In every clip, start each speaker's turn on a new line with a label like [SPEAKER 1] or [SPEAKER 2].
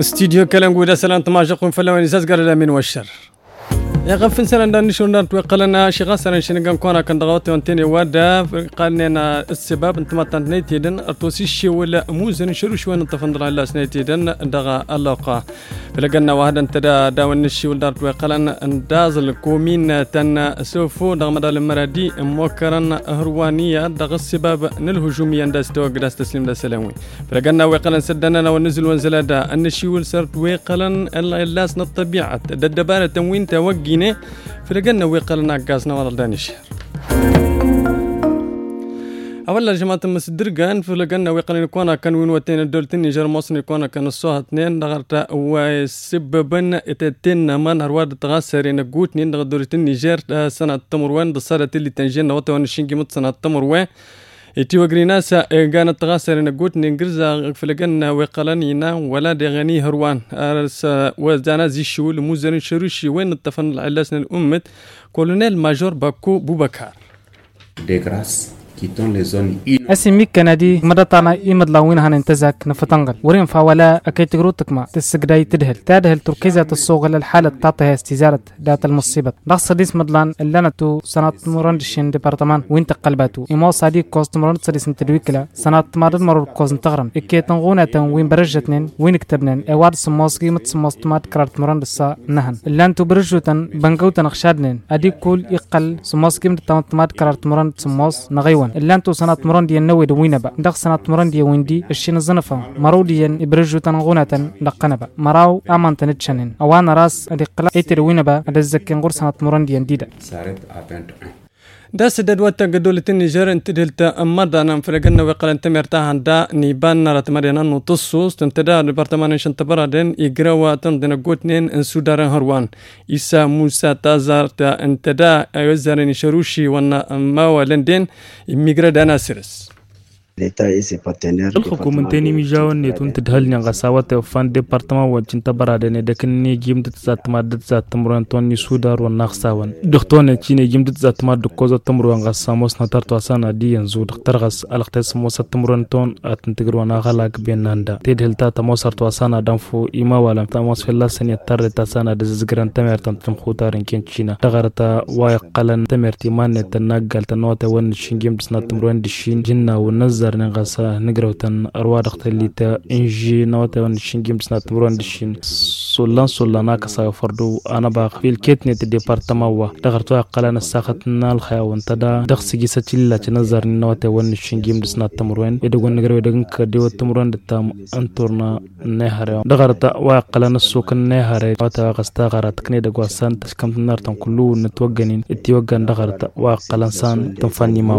[SPEAKER 1] استديو كلام قودا سلام تماجقون فلواني سازقر من والشر يا غفن سنة دانيشون دارت وقلنا شيغا سنة شنقان كونا كان دغوتي وانتيني وادا قالنا السباب انت ما تنتيدن ارتوسي شي ولا موزن شرو شوان نتفندر على سنيتيدن دغا اللقا فلقنا واحد انت داون الشي ولدارت وقلنا انداز الكومين تن سوفو دغ مدال المرادي موكرن هروانية دغ السباب نالهجومية انداز توقداس تسليم دا سلاموي فلقنا وقلنا سدنا ونزل ونزل دا ان الشي ولسرت وقلن اللاس الطبيعة الدبارة تنوين توقي فلقنا ويقلنا قاسنا وضع دانيش أولا جماعة مسدرقان فلقنا ويقلنا كونا كان وين واتين الدولتين نيجر موصني كونا كان الصوها اثنين دغرتا وسببن اتتين من هرواد تغاسرين قوتنين دغر دولتين نيجر سنة تمروان دصارة اللي تنجين وطوان الشنجي مت سنة تمروان إتي وقريناسا كانت تغاسر نقول ننجرزا فلقنا وقلانينا ولا دغني هروان وزانا زي الشول موزن شروشي وين التفن العلاسنا الأمة كولونيل ماجور باكو بوبكار
[SPEAKER 2] اسمي كندي مدتنا يمد لوين هننتزك نفتنقل ورين فولا اكيد تقروتكما تسقداي تدهل تركيزة الصوغ للحالة تعطيها استزارة دات المصيبة نقص ديس مدلان اللي نتو سنة مرندشين ديبارتمان وين تقلباتو إمو صديق كوست مرند سديس نتدويكلا سنة مرد مرور كوز نتغرم اكي تنغونة وين برجتنين وين كتبنين اواد سموسكي متسموس تماد كرارت مرند السا نهن اللي انتو برجوتن بنقوتا نخشادنين ادي كل يقل سموسكي متسماد كرارت مرند سموس نغيوان اللي انتو سنة مرندي النوي دوينة با دق سنة مرندي ويندي الشين الزنفة مروديا إبرجو تنغونة دقنا با مراو أمان تنتشنن أوانا راس أدقلا إتر وينة با أدزكين غور سنة مرندي انديدا دا سدد وقتا قدولة النيجر انتدلت أمدانا فرقنا وقال انتمرتاها دا نيبان نارت مرينا نوتصوص تنتدا ديبارتمان شنتبرادين يقروا تندنا قوتنين انسودارن هروان إسا موسى تازار تا انتدا ايوزارين شروشي وانا ماوا لندين اميقرا دانا سيرس
[SPEAKER 3] الحكومة تاني ميجاون نيتون تدهل نيان غساوات وفان ديبارتمان وجنتا برادين دكني جيمدت ذات مادت ذات تمرون توني سودار ونغساوان دكتون تشيني جيمدت ذات ماد دكوزا تمرون غساموس نتارتو اسانا دي ينزو دكتر غس الختس موسى تمرون تون اتنتقروانا غلاق بيناندا تدهل تا تموسرتو اسانا دانفو إما والا تموس فلا سنية تارتا اسانا دززقران تمرتن تمخوتارن كين تشينا تغارتا وايقلن تمرتي ماني تناقل تنوات ون شنجيم بسنا تمرون دشين جنا ونزل نغسا نقروتن أروادق اللي تا إنجي نوتا ونشنجيم بسنا تمرون دشين سولان كسا فردو أنا باق في الكتنة الديبارتما وا دغرتوا قلنا الساختنا الخياون تدا دغسجي ستيلا تنظر نوتا ونشنجيم بسنا تمرون يدغون نقرو يدغن كديو تمرون دتام انتورنا نهر دغرتا وقلنا السوق النهر نوتا غستا غرات كني دغوا سان تشكم نار تن كلو نتوغنين اتيوغن دغرتا وقلن سان تنفني ما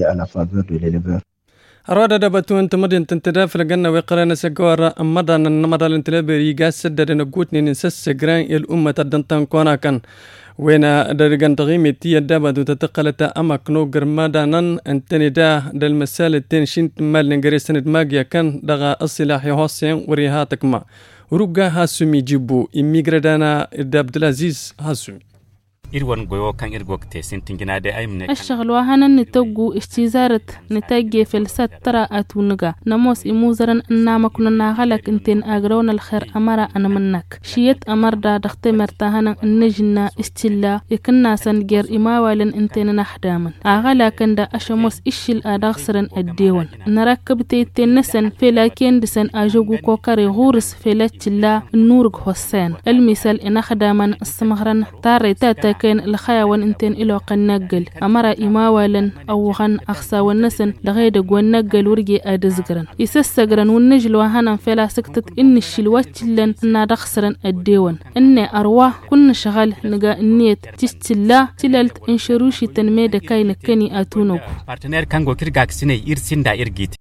[SPEAKER 3] ولا
[SPEAKER 1] أراد دبتو أنت مدين تنتدى فلقنا وقرنا سجوارا أمدان النمر الانتلابري جاس سدد نقوتني نسس جران الأمة تدنتان كونا كان وينا درجان تغيمتي الدابة تتقلت أمك نو جرمادانا أنتني دا دالمسال التنشين مال نجريسند ماجيا كان دغا السلاح يحسين وريهاتك ما رجع هاسمي جيبو إميجرادانا عبد العزيز هاسمي
[SPEAKER 4] إيروان جوو كان إرجوك تسين تنجنا ده أي من
[SPEAKER 5] الشغل وهنا نتوجو استزارة نتاجي في السترة أتونجا نموس إموزرن إنما كنا نغلق إنتين أجرون الخير أمر أنا منك شيت أمر دا دخت مرتهنا النجنا استلا يكنا سنجر إماوالن إنتين نحدامن أغلا كندا أشموس إشل أدغسرن الديوان نركب تيتين نسن في لكن دسن أجوجو كوكاري غورس في لاتلا النورج حسين المثال إن خدامن السمغرن تاري تاتا كان الخيوان انتين إلو قنقل أمر إماوالا أو غن أخسا والنسن لغيدق والنقل ورقي آدزقرن يسسقرن والنجل وهانا فلا سكتت إن الشلوات لن إنا دخسرن الديوان إني أرواح كن شغال نقا النيت تستلا تلالت انشروشي تنميدا كاين كني آتونوك
[SPEAKER 4] بارتنير كانغو كيرغاك سيني إرسين دا إرغيت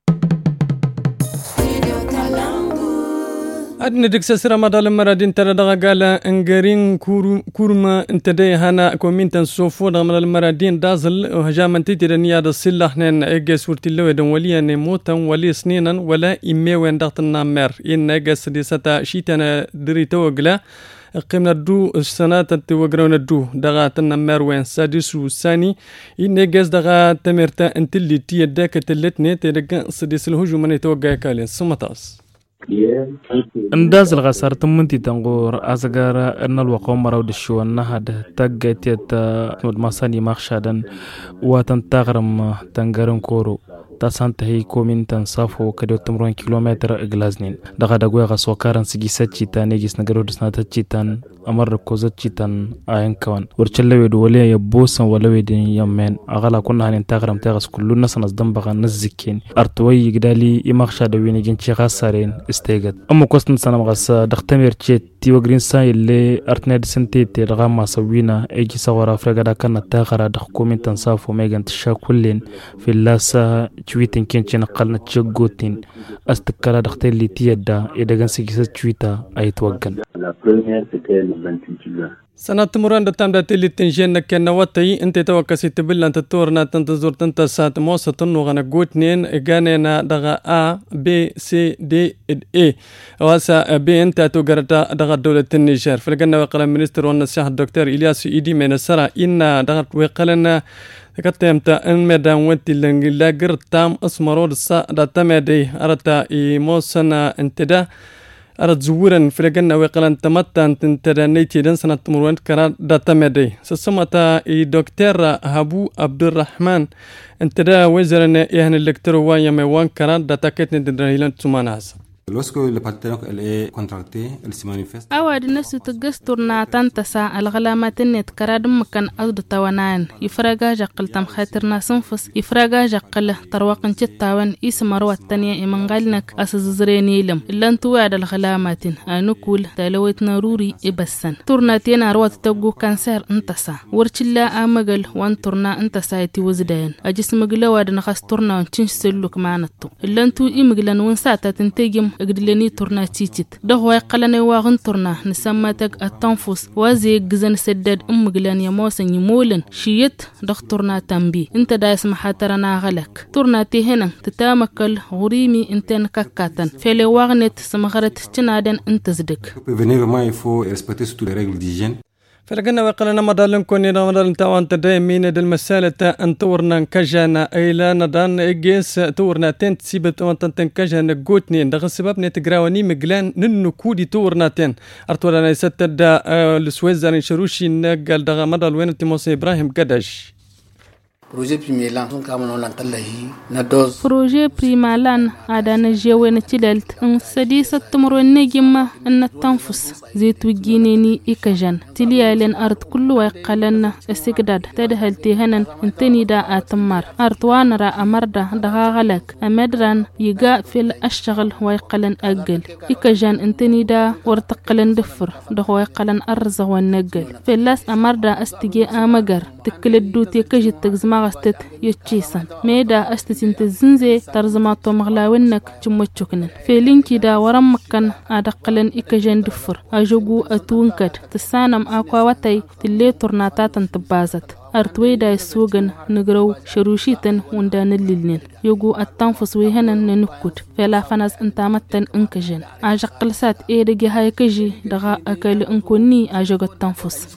[SPEAKER 1] أدنى دكسس رمضان المرادين ترى دغال انجرين كورما انتدي هنا كومينتن سوفو دغال المرادين دازل هجامن تيرنيا دسلاح نن اجس ورتلو دوليا نموتا ولي سنينا ولا إمي وين دغتنا مر إن اجس ديستا شيتنا دريتو غلا قمنا دو السنة تتوقعون الدو دغاتنا مروين سادس وثاني إنجاز دغا تمرتا انتلي تيداك تلتني تلقى سادس الهجوم من يتوقع كالين سمتاس
[SPEAKER 3] انداز الغسار تمنتي تنغور ازغار ان الوقوم مراود الشوان هذا تاجت مدمساني مخشدن وتنتغرم تنغرن كورو تاسانت هي كومين تنصافو كدو تمرون كيلومتر اغلازنين دغا دغوا غسو كارن سيجي سچيتا نيجيس نغرو دسنات چيتان امر كوزت چيتان اين كون ورچلوي دو ولي يبوسن ولوي دين يمن اغلا كنا هن تغرم تغس كلنا سنز دمبغا نزكين ارتوي يغدالي يمخشا دوين جنچي غسارين استيغت ام كوستن سنم غس دختمير چيت تي وغرين ساي اللي ارتناد سنتي تي رغما سوينا ايجي صورا فرغدا كان تاغرا دخ كومين تنصافو ميغان تشاكلين في اللاسا تويتين كنتين قلنا تشغوتين استكرا دختي اللي تيدا يدغن سيكيس تويتا اي توغن
[SPEAKER 1] سنة مران دتام داتي اللي تنجين كنا واتي انت توكسي تبلا انت تورنا تنتظر تنتسات موسطن وغنا غوتنين غانينا دغا A B C D E واسا بي انت توغرتا دغا دولة النيجر فلقنا وقال المنستر والنسيح الدكتور إلياس إيدي من السرع إن دغا وقالنا كتمتا ان مدان وانتي لاغر تام اسمرو دسا داتمدي ارتا اي موسنا انتدا أرد زورا فلقنا وقلن تمتن تنتدنيتي دن سنة مروان كرا داتمدي سسمتا اي دكتور هابو عبد الرحمن انتدا وزرن يهن اللكتر ويا ميوان كرا داتاكتن دنرهيلان تسماناز
[SPEAKER 6] Lorsque le partenaire est contracté, elle se manifeste.
[SPEAKER 5] أود نفسه تجسترنا تنتسع الغلامات النت كراد مكان أود توانان يفرجا جقل تم خاطرنا سنفس يفرجا جقل تروقن تتاون اسم روى التانية إمانغالنك أسزريني لم إلا انتو وعد الغلامات أنوكول تلويت ناروري إبسن تورناتين أروى تتوجو كانسر انتسع ورشلا أمجل وان تورنا انتسع يتوزدين أجس مجلا وعد نخاس تورنا ونشنش سلوك معناتو إلا انتو إمجلا ونساتا تنتجم أقدلني تورنا تيتت دهوا يقلني واغن تورنا نسمتك التنفس وزي جزن سدد أمجلان يموسن يمولن شيت دخ تورنا تنبي انت دايس محاترنا غلك تورنا تهنا تتامكل غريمي انتن كاكاتن فلي واغنت سمغرت تنادن انتزدك
[SPEAKER 1] فلقنا وقلنا مدالن كوني مدالن تاوان تدايمين دل مسالة انتورنا كجانا ايلا ندان ايجيس تورنا تين تسيبت وانتن كجانا قوتنين دغ السبب نتقراوني مقلان ننو كودي تورنا تين ارتولا نيستد لسويزان شروشي نقال دغ مدال وين تيموسي ابراهيم قدش
[SPEAKER 5] بروجي بريمالان هذا نجيوين تلالت ان سديسة تمر النجمة ان التنفس زيت وجينيني إكجان تليالين أرض كل ويقلن استقداد تدهل تهنن انتني دا آتمار أرضوان را أمردا دغاغلك أمدران يقا في الأشغل ويقلن أقل إكجان انتني دا ورتقلن دفر دغ ويقلن أرز والنقل في اللاس أمردا استجي آمجر تكلدو تيكجي تجزما غستت يتشيسان ميدا أستسين تزنزي ترزماتو مغلاوينك جموتشوكنن فيلينكي دا ورمكن أدقلن إكجان دفر أجوغو أتونكت تسانم أقوى واتي تلي تورناتاتن تبازت أرتويدا السوغن نغرو شروشيتن وندان الليلين يوغو التنفس ويهنن ننكوت فلا فناز انتامتن انكجن أجاق لسات إيدجي هاي كجي دغا أكل انكوني أجاق التنفس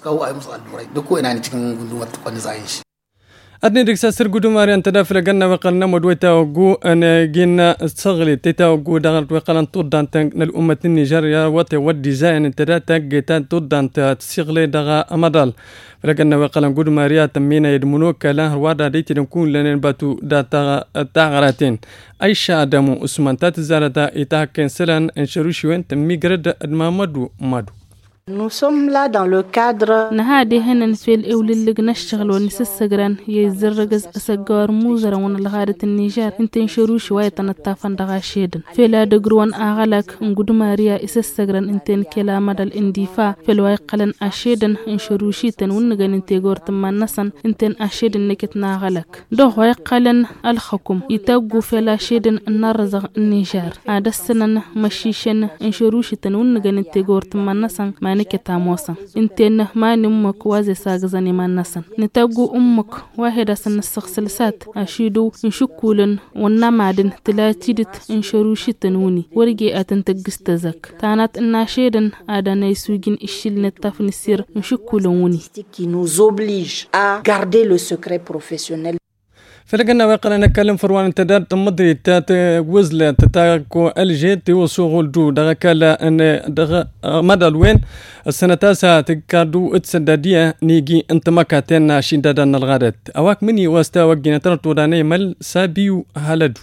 [SPEAKER 1] أدني دكسا سرقودو ماريان تدافر قلنا وقالنا مدويتا وقو أنا جينا صغلي تيتا وقو دغلت وقالن تودان تنك الأمة النيجيريا واتي وديزاين انتداتا جيتان تودان تسيغلي دغا أمدال فلقنا وقالن قودو ماريا تمينا يدمونوك لان روادا ديتي نكون لنين باتو داتا تاغراتين أيشا أدامو أسمان تاتزارتا إتاكين سلان انشروشي وين تمي قرد أدمامدو مادو
[SPEAKER 7] Nous sommes là dans le cadre
[SPEAKER 5] نهادي هنا في الأول اللي نشتغل ونسسجران يزرقز أسجار موزر ونلغارة النيجر انتن شروع شوية تنتافن دغاشيدن في لا دقروان أغلق نقود ماريا إسسجران انتن كلا مدى الاندفاع في الواقلن أشيدن انشروع شيتن ونغن انتجور تمان نسن انتن أشيدن نكتنا غلق دوه واقلن الحكم يتوقو في لا شيدن النرزغ النيجر عدسنا مشيشن انشروع شيتن ونغن انتجور تمان نسن نكتا موسى انتن ما نمك وازي ساغزاني ما نسن نتاقو أمك واحدة سن السخسلسات أشيدو نشكولن ونمادن تلاتيدت انشروشي تنوني ورقي أتنتقستزك تانات الناشيدن آدانا يسوغين إشيل نتافن السير نشكولوني
[SPEAKER 7] qui nous oblige à garder le secret professionnel.
[SPEAKER 1] فلقنا وقلنا نتكلم فروان انتداد تمضي تات وزلة تتاكو الجي تيوسو غلدو دغا كالا ان دغا مدى الوين السنة تاسا تكادو اتسدادية نيجي انت مكاتين شندادان الغادت اواك مني واستا وقنا ترتو داني مل سابيو هالدو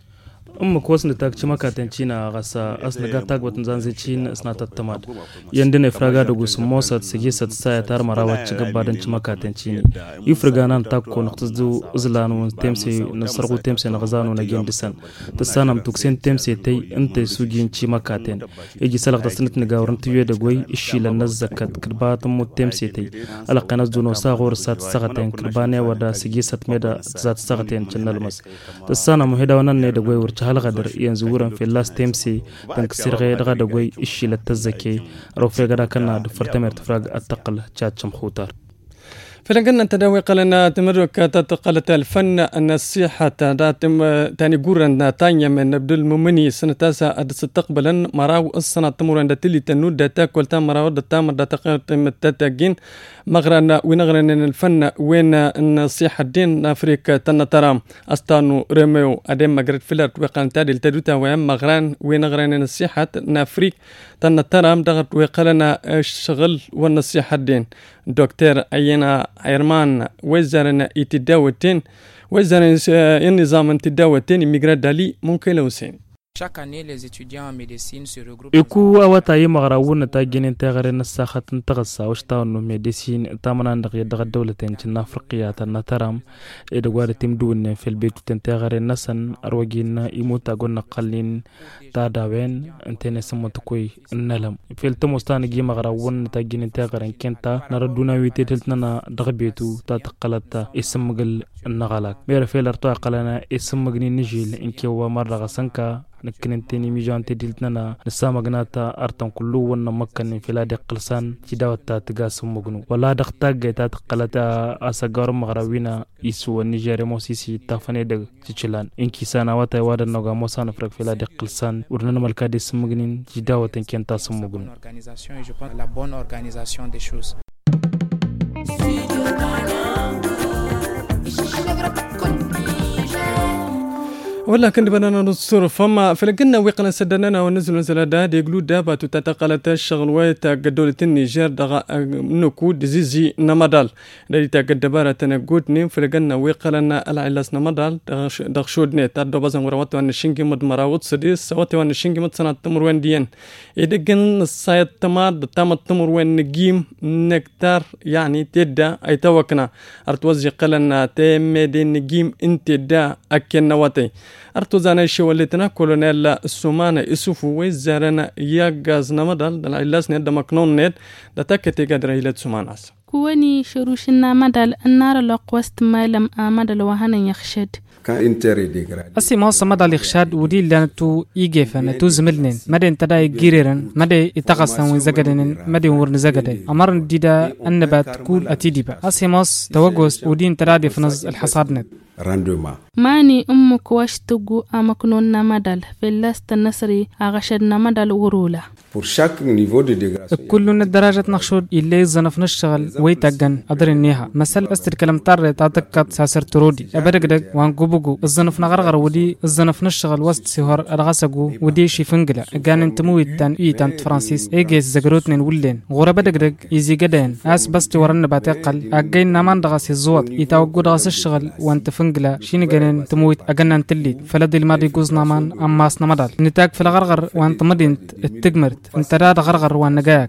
[SPEAKER 3] كوسن تاك چما كاتن چينا غسا اصل غتاك وتنزانزي چين اسنات التماد يندن افراغا دغوس موسات سجيسات سايتار مراوات چغبادن چما كاتن چيني يفرغانان تاكو نقتزو ازلانو تمسي نسرغو تمسي نغزانو نجين دسن تسانم توكسين تمسي تي انت سوجين چما كاتن يجي سلق دسنت نغاورن تيو دغوي اشيل نزكت كربات مو تمسي تي على قناز دونو ساغور سات سغتن كربانه ودا سجيسات ميدا زات سغتن چنلمس تسانم هداونن نه دغوي ورچ هالغدر ينزورن في اللاس تيمسي تنكسر غير غدا غوي إشي للتزكي روفي غدا كنا دفرتمر تفرق التقل تشاتشم خوتار
[SPEAKER 1] فلقنا تداوي قلنا تمرك تتقلت الفن النصيحة تاني قرن تانيا من نبدل ممني سنة تاسع أدس تقبلا مراو السنة تمرن دتلي تنود دتاك والتام مراو دتام دتقلت تتاجين مغرنا ونغرن الفن وين النصيحة دين أفريقيا تنترام أستانو ريميو أدم مغرد فيلر وقان تادل تدوتا ويم مغران ونغرن النصيحة نافريق تنترام دغت وقلنا الشغل والنصيحة دين دكتور أينا عيرمان وزارنا يتداوتين وزارنا النظام يتداوتين ميغراد دالي ممكن لوسين
[SPEAKER 8] Chaque année, les étudiants en médecine se regroupent.
[SPEAKER 3] يكو أواتاي مغراون تاجين تغير نساخة تغسى وشتاونو ميديسين تامنا ندغي دغ الدولتين تنا أفريقيا تنترام إدوار تمدون في البيت تنتغير النسن أروجين يموت أقولنا قلين تاداوين انتين سمتكوي النلم في التمستان جي مغراون تاجين تغير كنتا نردونا ويتيتلتنا دغ بيتو تاتقلتا اسم مقل النغلاك بير في الارتوى قلنا اسم مقني نجيل انكي ومرة غسنكا نكنتيني ميجان تدلتنا نسامة جناتا أرتم كلو ون مكان في لادق قلسان تداوتا تجاسم مجنو ولا دقتاج تاتقلتا أسجار مغربينا يسوع النيجيري موسيسي تافني دق تشلان إنكي سنة واتا وادا نوغا موسان فرق في لادق قلسان ورنا ملكادي سمجنين تداوتا كنتا سمجنو
[SPEAKER 8] la bonne organisation des choses.
[SPEAKER 1] ولا كن بدنا نصور فما فلقنا وقنا سدنا ونزل نزل يقولوا دابا تتقلت الشغل ويتا قدولة النيجر دغا نكود زيزي نمدال دي تقدبارة تنقودني فلقنا وقلنا العلاس نمدال دغ شودني تادو بازن وروات وان الشنكي مد مراوت سديس سواتي وان الشنكي مد سنة تمر وان ديان يدقن السايد تماد تامد تمر وان نجيم نكتار يعني تدا اي توقنا ارتوزي قلنا تيمي دي نجيم انت دا اكين نواتي أرتوزانا الشوالتنا كولونيل السومانة إسوفو ويزارنا ياغاز نمدال دلعيلاس نيد دمكنون نيد دتاكتي قدر هيلت سوماناس
[SPEAKER 5] كواني شروشنا مدال النار لقوست مايلم آمدال وهانا يخشد
[SPEAKER 2] أسي موصى مدى الإخشاد ودي لانتو إيجيفا نتو زملنين مدى انتدا جيريرن مدى اتغسنا ويزاقدنين مدى ورنزاقدي أمرن ديدا النبات كول أتيديبا أسي موص توقوس ودي انتدا دي فنز الحصادنت
[SPEAKER 5] ماني أمك واشتقو أمكنون مدال في اللاست النصري أغشدنا مدال ورولا
[SPEAKER 2] كلنا الدرجة نخشود إلي زنف نشتغل ويتاقن أدر النيها مسألة أستر كلام تاري تعتقد ساسر ترودي أبرقدق وانقوبقو الزنف نغرغر ودي الزنف نشتغل وسط سيهار أرغسقو ودي شيفنقلا قان انتموي التان إيتان فرانسيس إيجيس زقروتنين ولين غورة بدقدق إيزي قدين أس بس تورن باتقل أقين نامان دغس الزوط يتاوقو دغس الشغل وانت فنقلا شيني قانين تمويت أقنا انتليد فلدي الماضي قوز نامان أماس نمدال نتاق في الغرغر وانت مدينت التقمرت انت راد غرغر وانقاك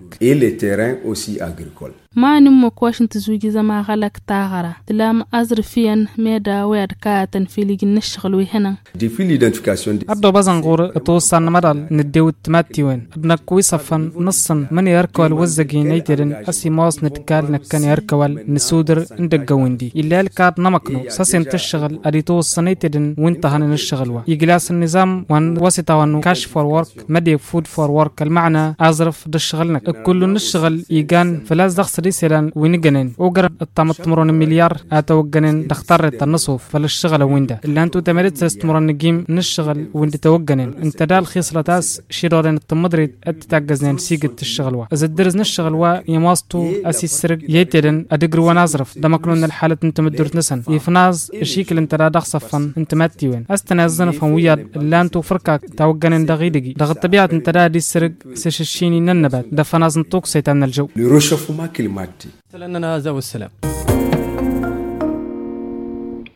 [SPEAKER 5] ما نمك واشن تزوجي زما غلق تاغرا تلام أزرفيا ميدا ويد كاتن في ليج نشغل ويهنا
[SPEAKER 2] أردو بازن غور توصان مدال نديو التماتيوين ابنك ويصفن نصن من يركوال وزاقي نيترن أسي موس نتكال نكان يركوال نسودر اندق ويندي إلا الكاد نمكنو ساسين تشغل أدي توصان نيترن وانتهان نشغلوا يجلاس النظام وان واسطة وانو كاش فور ورك مدي فود فور ورك المعنى أزرف دشغلنك كل نشغل يجان فلاز دخص دي سيلان وينجنن وقر الطامت تمرون مليار اتوجنن دختار النصوف فالشغل ويندا اللي انتو تمرت تمرون نجيم نشغل وين توجنن انت دال خيصلتاس شيرورن التمدري اتتاجزن سيجة الشغل وا اذا درزنا الشغل وا يماستو اسي سرق يتدن ادقر ونازرف دمكنون الحالة انت مدرت نسن يفناز الشيكل انت لا دخصفن انت ماتي وين استنازن فويا اللي انتو فركاك توجنن دغيدقي دغ الطبيعة انت دا دي سرق سيششيني ننبات دفناز نطوق سيتان الجو
[SPEAKER 9] le réchauffement climatique.
[SPEAKER 1] سلامنا هذا والسلام.